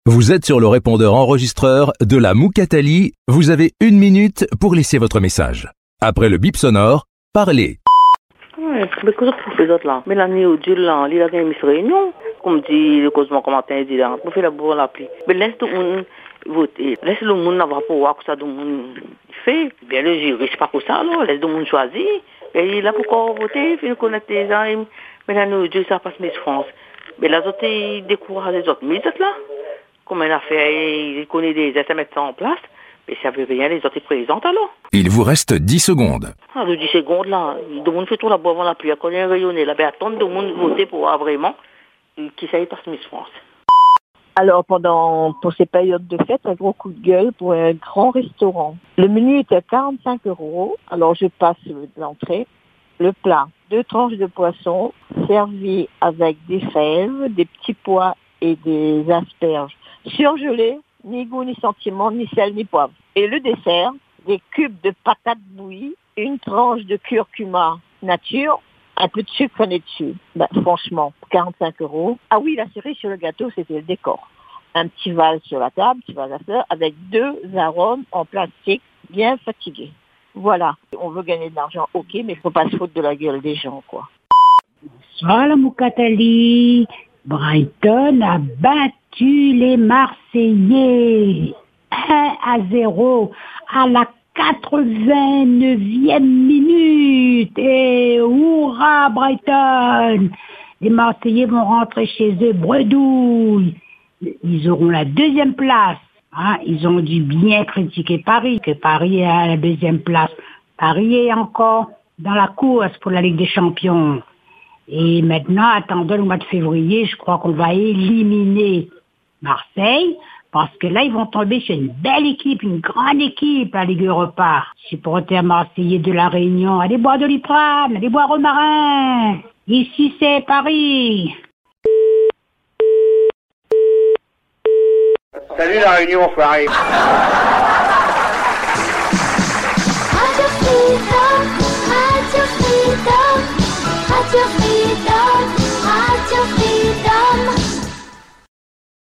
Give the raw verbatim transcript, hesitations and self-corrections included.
Vous êtes sur le répondeur enregistreur de la Moukatali. Vous avez une minute pour laisser votre message. Après le bip sonore, parlez. Ouais, mais qu'est-ce que vous faites là? Mais l'année au Dieu là, il a gagné une réunion. Comme dit le Cosmo Commentaire, dit là, vous faites la bourre l'appli. Mais laisse tout le monde voter. Laisse le monde avoir pour voir que ça tout le monde fait. Bien le jury, c'est pas pour ça alors. Laisse tout le monde choisir. Et il a pourquoi voter, il connaît les gens. Mais l'année au Dieu, ça passe Miss France. Mais les autres, ils découragent les autres. Mais les autres là, comme elle a fait, il connaît des S M S en place. Mais ça veut rien, les autres ils présentent alors. Il vous reste dix secondes. Ah, de dix secondes là, tout le monde fait tout là-bas avant la pluie, quand il y a un rayonné là, ben attendre tout le monde voter pour voir vraiment qui ça y passe Miss France. Alors pendant, pour ces périodes de fête, un gros coup de gueule pour un grand restaurant. Le menu était à quarante-cinq euros, alors je passe l'entrée, le plat, deux tranches de poisson, servi avec des fèves, des petits pois et des asperges surgelées, ni goût, ni sentiment, ni sel, ni poivre. Et le dessert, des cubes de patates bouillies, une tranche de curcuma nature, un peu de sucre pané dessus. Ben, franchement, quarante-cinq euros. Ah oui, la cerise sur le gâteau, c'était le décor. Un petit vase sur la table, petit vase à fleurs, avec deux arômes en plastique, bien fatigués. Voilà. On veut gagner de l'argent, ok, mais il ne faut pas se foutre de la gueule des gens, quoi. Bonsoir la Moukatali. Brighton a battu les Marseillais un à zéro à la quatre-vingt-neuvième minute. Et hurrah Brighton! Les Marseillais vont rentrer chez eux bredouille. Ils auront la deuxième place. Hein, ils ont dû bien critiquer Paris, que Paris est à la deuxième place. Paris est encore dans la course pour la Ligue des Champions. Et maintenant, attendons le mois de février, je crois qu'on va éliminer Marseille, parce que là, ils vont tomber sur une belle équipe, une grande équipe, la Ligue Europa. Supporters marseillais de la Réunion, allez boire de l'Iprane, allez boire au Marin. Ici, c'est Paris. Salut la Réunion, enfoiré.